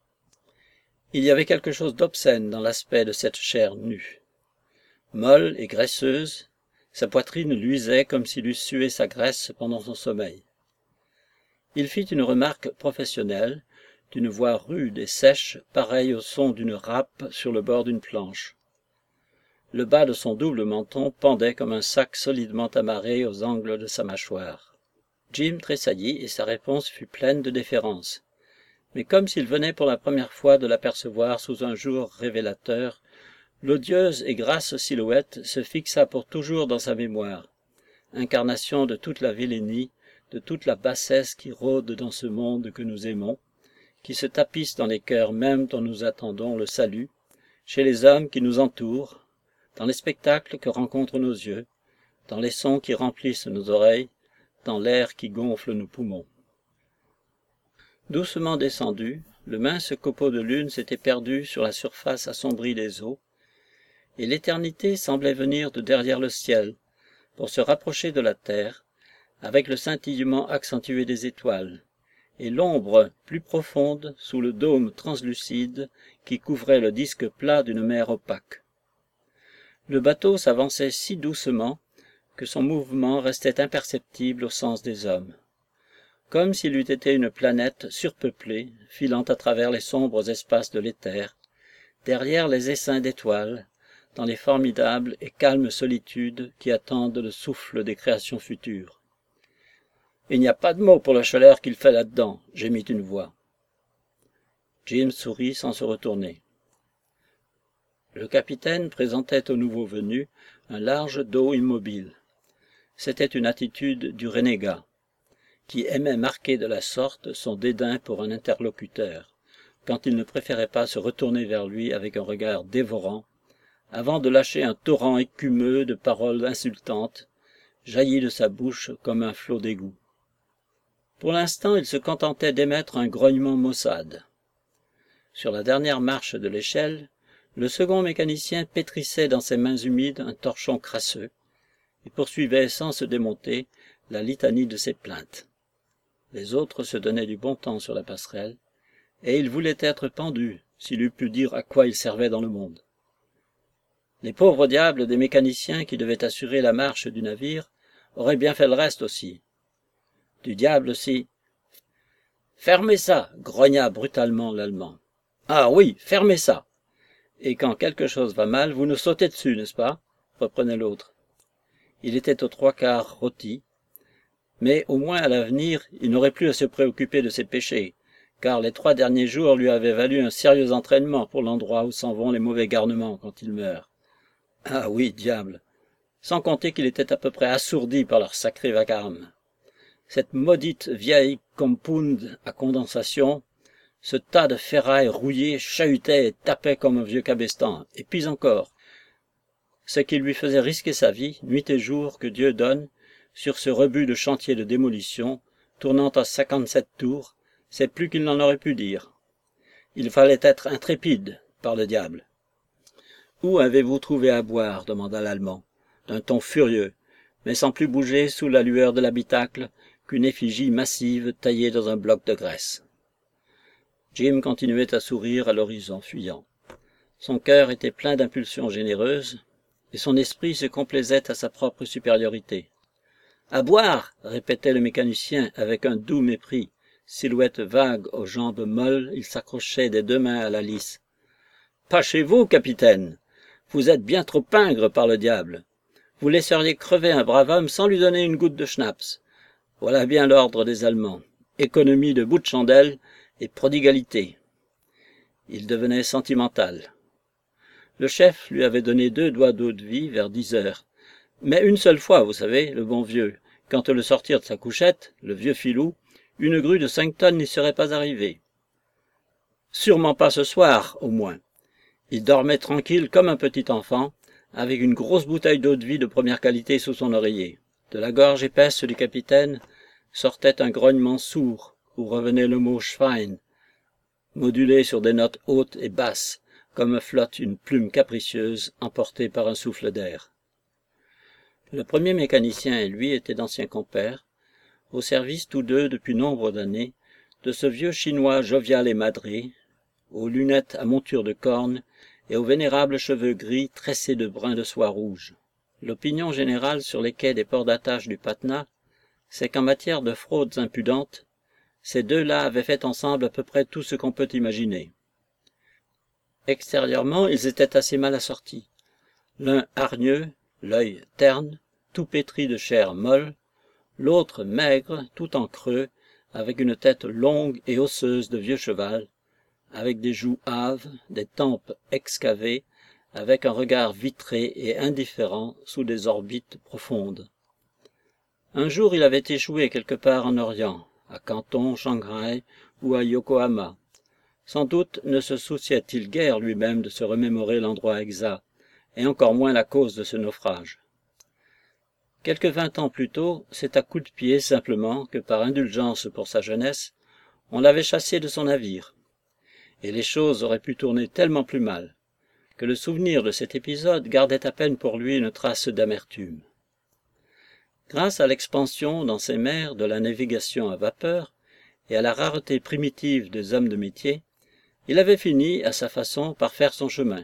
Speaker 1: Il y avait quelque chose d'obscène dans l'aspect de cette chair nue. Molle et graisseuse, sa poitrine luisait comme s'il eût sué sa graisse pendant son sommeil. Il fit une remarque professionnelle, d'une voix rude et sèche, pareille au son d'une râpe sur le bord d'une planche. Le bas de son double menton pendait comme un sac solidement amarré aux angles de sa mâchoire. Jim tressaillit et sa réponse fut pleine de déférence. Mais comme s'il venait pour la première fois de l'apercevoir sous un jour révélateur, l'odieuse et grasse silhouette se fixa pour toujours dans sa mémoire, incarnation de toute la vilainie, de toute la bassesse qui rôde dans ce monde que nous aimons, qui se tapisse dans les cœurs mêmes dont nous attendons le salut, chez les hommes qui nous entourent, dans les spectacles que rencontrent nos yeux, dans les sons qui remplissent nos oreilles, dans l'air qui gonfle nos poumons. Doucement descendu, le mince copeau de lune s'était perdu sur la surface assombrie des eaux, et l'éternité semblait venir de derrière le ciel, pour se rapprocher de la terre, avec le scintillement accentué des étoiles, et l'ombre plus profonde sous le dôme translucide qui couvrait le disque plat d'une mer opaque. Le bateau s'avançait si doucement que son mouvement restait imperceptible au sens des hommes, comme s'il eût été une planète surpeuplée, filant à travers les sombres espaces de l'éther, derrière les essaims d'étoiles, dans les formidables et calmes solitudes qui attendent le souffle des créations futures. « Il n'y a pas de mots pour la chaleur qu'il fait là-dedans, » gémit une voix. Jim sourit sans se retourner. Le capitaine présentait au nouveau venu un large dos immobile. C'était une attitude du renégat, qui aimait marquer de la sorte son dédain pour un interlocuteur, quand il ne préférait pas se retourner vers lui avec un regard dévorant, avant de lâcher un torrent écumeux de paroles insultantes, jaillit de sa bouche comme un flot d'égout. Pour l'instant, il se contentait d'émettre un grognement maussade. Sur la dernière marche de l'échelle, le second mécanicien pétrissait dans ses mains humides un torchon crasseux et poursuivait sans se démonter la litanie de ses plaintes. Les autres se donnaient du bon temps sur la passerelle, et il voulait être pendu s'il eût pu dire à quoi il servait dans le monde. Les pauvres diables des mécaniciens qui devaient assurer la marche du navire auraient bien fait le reste aussi. Du diable si... « Fermez ça !» grogna brutalement l'Allemand. « Ah oui, fermez ça !»« Et quand quelque chose va mal, vous nous sautez dessus, n'est-ce pas ?» reprenait l'autre. Il était aux trois quarts rôti, mais au moins à l'avenir, il n'aurait plus à se préoccuper de ses péchés, car les trois derniers jours lui avaient valu un sérieux entraînement pour l'endroit où s'en vont les mauvais garnements quand ils meurent. Ah oui, diable! Sans compter qu'il était à peu près assourdi par leur sacré vacarme. Cette maudite vieille compound à condensation, ce tas de ferraille rouillée chahutait et tapait comme un vieux cabestan, et puis encore, ce qui lui faisait risquer sa vie, nuit et jour, que Dieu donne, sur ce rebut de chantier de démolition, tournant à cinquante-sept tours, c'est plus qu'il n'en aurait pu dire. Il fallait être intrépide, par le diable. « Où avez-vous trouvé à boire » demanda l'Allemand, d'un ton furieux, mais sans plus bouger sous la lueur de l'habitacle qu'une effigie massive taillée dans un bloc de graisse. Jim continuait à sourire à l'horizon fuyant. Son cœur était plein d'impulsions généreuses, et son esprit se complaisait à sa propre supériorité. « À boire !» répétait le mécanicien avec un doux mépris. Silhouette vague aux jambes molles, il s'accrochait des deux mains à la lisse. « Pas chez vous, capitaine. Vous êtes bien trop pingre par le diable. Vous laisseriez crever un brave homme sans lui donner une goutte de schnapps. Voilà bien l'ordre des Allemands. Économie de bout de chandelle et prodigalité. » Il devenait sentimental. Le chef lui avait donné deux doigts d'eau-de-vie vers dix heures. Mais une seule fois, vous savez, le bon vieux, quand le sortir de sa couchette, le vieux filou, une grue de cinq tonnes n'y serait pas arrivée. Sûrement pas ce soir, au moins. Il dormait tranquille comme un petit enfant, avec une grosse bouteille d'eau-de-vie de première qualité sous son oreiller. De la gorge épaisse du capitaine sortait un grognement sourd, où revenait le mot « Schwein », modulé sur des notes hautes et basses, comme flotte une plume capricieuse emportée par un souffle d'air. Le premier mécanicien et lui étaient d'anciens compères, au service tous deux depuis nombre d'années, de ce vieux chinois jovial et madré, aux lunettes à monture de cornes et aux vénérables cheveux gris tressés de brins de soie rouge. L'opinion générale sur les quais des ports d'attache du Patna, c'est qu'en matière de fraudes impudentes, ces deux-là avaient fait ensemble à peu près tout ce qu'on peut imaginer. Extérieurement, ils étaient assez mal assortis. L'un hargneux, l'œil terne, tout pétri de chair molle, l'autre maigre, tout en creux, avec une tête longue et osseuse de vieux cheval, avec des joues hâves, des tempes excavées, avec un regard vitré et indifférent sous des orbites profondes. Un jour il avait échoué quelque part en Orient, à Canton, Shanghai ou à Yokohama. Sans doute ne se souciait-il guère lui-même de se remémorer l'endroit exact, et encore moins la cause de ce naufrage. Quelque vingt ans plus tôt, c'est à coups de pied simplement que, par indulgence pour sa jeunesse, on l'avait chassé de son navire. Et les choses auraient pu tourner tellement plus mal, que le souvenir de cet épisode gardait à peine pour lui une trace d'amertume. Grâce à l'expansion dans ces mers de la navigation à vapeur et à la rareté primitive des hommes de métier, il avait fini, à sa façon, par faire son chemin.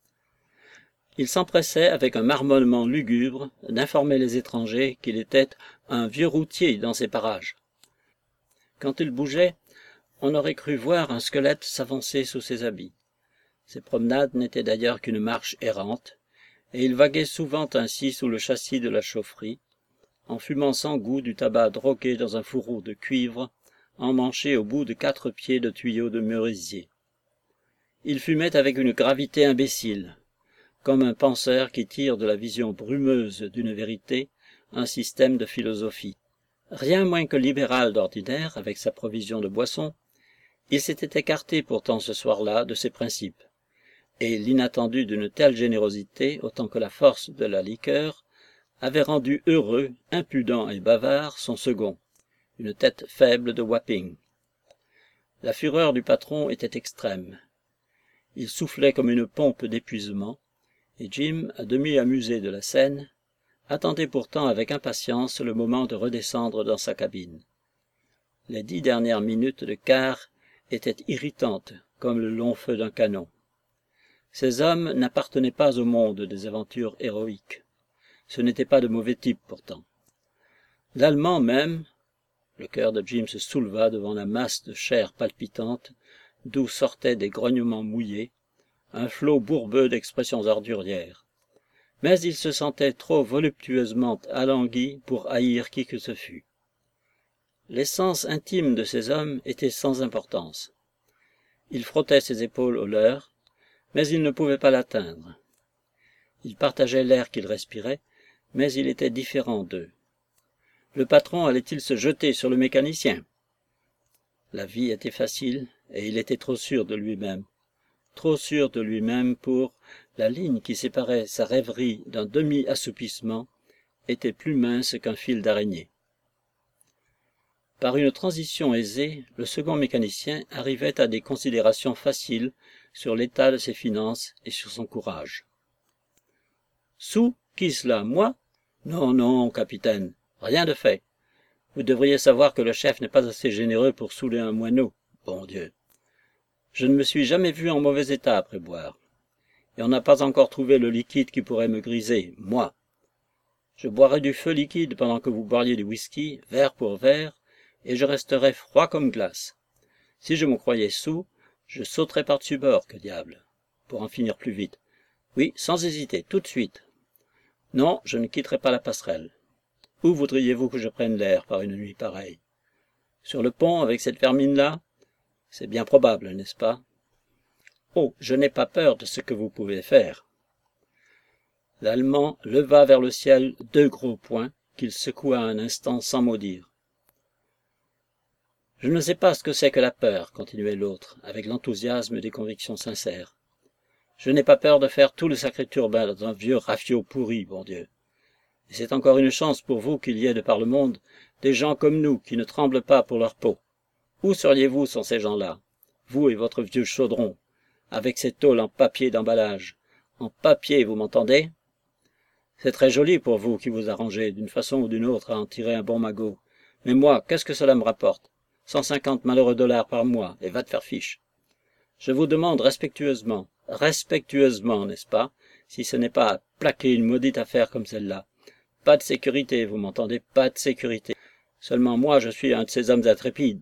Speaker 1: Il s'empressait, avec un marmonnement lugubre, d'informer les étrangers qu'il était un vieux routier dans ces parages. Quand il bougeait, on aurait cru voir un squelette s'avancer sous ses habits. Ses promenades n'étaient d'ailleurs qu'une marche errante, et il vaguait souvent ainsi sous le châssis de la chaufferie, en fumant sans goût du tabac drogué dans un fourreau de cuivre, emmanché au bout de quatre pieds de tuyaux de merisier. Il fumait avec une gravité imbécile, comme un penseur qui tire de la vision brumeuse d'une vérité un système de philosophie. Rien moins que libéral d'ordinaire, avec sa provision de boissons, il s'était écarté pourtant ce soir-là de ses principes, et l'inattendu d'une telle générosité, autant que la force de la liqueur, avait rendu heureux, impudent et bavard son second, une tête faible de Wapping. La fureur du patron était extrême. Il soufflait comme une pompe d'épuisement, et Jim, à demi amusé de la scène, attendait pourtant avec impatience le moment de redescendre dans sa cabine. Les dix dernières minutes de quart étaient irritantes comme le long feu d'un canon. Ces hommes n'appartenaient pas au monde des aventures héroïques. Ce n'étaient pas de mauvais types pourtant. L'Allemand même, le cœur de Jim se souleva devant la masse de chair palpitante, d'où sortaient des grognements mouillés, un flot bourbeux d'expressions ordurières. Mais il se sentait trop voluptueusement alangui pour haïr qui que ce fût. L'essence intime de ces hommes était sans importance. Il frottait ses épaules aux leurs, mais il ne pouvait pas l'atteindre. Il partageait l'air qu'il respirait, mais il était différent d'eux. Le patron allait-il se jeter sur le mécanicien? La vie était facile, et il était trop sûr de lui-même. Trop sûr de lui-même pour la ligne qui séparait sa rêverie d'un demi-assoupissement était plus mince qu'un fil d'araignée. Par une transition aisée, le second mécanicien arrivait à des considérations faciles sur l'état de ses finances et sur son courage. « Sous, qui cela, moi? Non, non, capitaine, rien de fait. Vous devriez savoir que le chef n'est pas assez généreux pour saouler un moineau, bon Dieu. Je ne me suis jamais vu en mauvais état après boire. Et on n'a pas encore trouvé le liquide qui pourrait me griser, moi. Je boirais du feu liquide pendant que vous boiriez du whisky, verre pour verre, et je resterais froid comme glace. Si je me croyais saoul, je sauterais par-dessus bord, que diable, pour en finir plus vite. Oui, sans hésiter, tout de suite. Non, je ne quitterai pas la passerelle. Où voudriez-vous que je prenne l'air par une nuit pareille? Sur le pont avec cette vermine-là? C'est bien probable, n'est-ce pas? Oh, je n'ai pas peur de ce que vous pouvez faire. L'Allemand leva vers le ciel deux gros poings qu'il secoua un instant sans mot dire. Je ne sais pas ce que c'est que la peur, continuait l'autre, avec l'enthousiasme des convictions sincères. Je n'ai pas peur de faire tout le sacré turbin dans un vieux rafio pourri, bon Dieu. Et c'est encore une chance pour vous qu'il y ait de par le monde des gens comme nous qui ne tremblent pas pour leur peau. Où seriez-vous sans ces gens-là, vous et votre vieux chaudron, avec ces tôles en papier d'emballage? En papier, vous m'entendez? C'est très joli pour vous qui vous arrangez d'une façon ou d'une autre à en tirer un bon magot. Mais moi, qu'est-ce que cela me rapporte? Cent cinquante malheureux dollars par mois, et va te faire fiche. Je vous demande respectueusement, respectueusement, n'est-ce pas, si ce n'est pas à plaquer une maudite affaire comme celle-là. Pas de sécurité, vous m'entendez, pas de sécurité. Seulement moi, je suis un de ces hommes intrépides.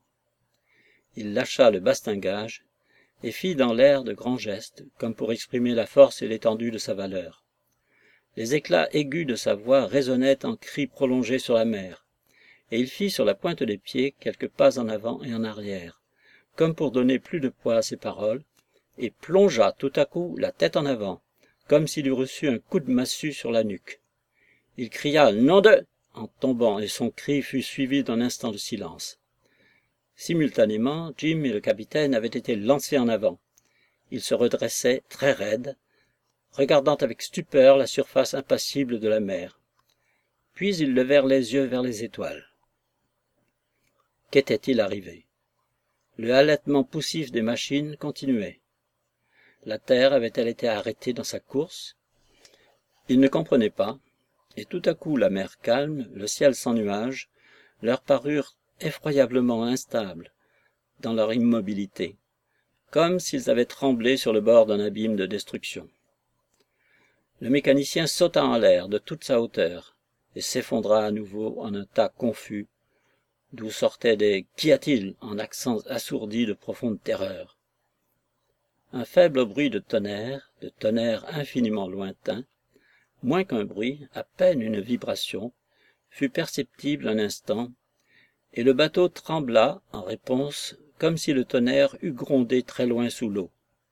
Speaker 1: Il lâcha le bastingage et fit dans l'air de grands gestes, comme pour exprimer la force et l'étendue de sa valeur. Les éclats aigus de sa voix résonnaient en cris prolongés sur la mer, et il fit sur la pointe des pieds quelques pas en avant et en arrière, comme pour donner plus de poids à ses paroles, et plongea tout à coup la tête en avant, comme s'il eût reçu un coup de massue sur la nuque. Il cria « Nom de !» en tombant, et son cri fut suivi d'un instant de silence. Simultanément, Jim et le capitaine avaient été lancés en avant. Ils se redressaient, très raides, regardant avec stupeur la surface impassible de la mer. Puis ils levèrent les yeux vers les étoiles. Qu'était-il arrivé? Le halètement poussif des machines continuait. La terre avait-elle été arrêtée dans sa course? Ils ne comprenaient pas, et tout à coup la mer calme, le ciel sans nuages, leur parurent effroyablement instables dans leur immobilité, comme s'ils avaient tremblé sur le bord d'un abîme de destruction. Le mécanicien sauta en l'air de toute sa hauteur et s'effondra à nouveau en un tas confus, d'où sortaient des « Qu'y a-t-il » en accents assourdis de profonde terreur. Un faible bruit de tonnerre, de tonnerre infiniment lointain, moins qu'un bruit, à peine une vibration, fut perceptible un instant, et le bateau trembla en réponse comme si le tonnerre eût grondé très loin sous l'eau.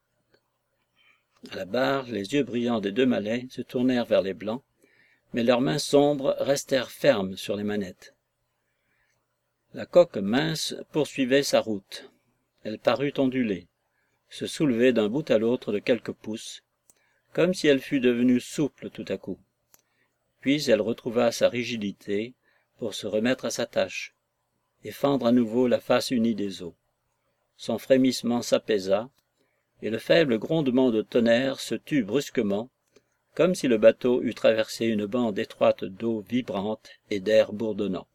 Speaker 1: À la barre, les yeux brillants des deux Malais se tournèrent vers les Blancs, mais leurs mains sombres restèrent fermes sur les manettes. La coque mince poursuivait sa route. Elle parut onduler, se soulever d'un bout à l'autre de quelques pouces, comme si elle fût devenue souple tout à coup. Puis elle retrouva sa rigidité pour se remettre à sa tâche, et fendre à nouveau la face unie des eaux. Son frémissement s'apaisa, et le faible grondement de tonnerre se tut brusquement, comme si le bateau eût traversé une bande étroite d'eau vibrante et d'air bourdonnant.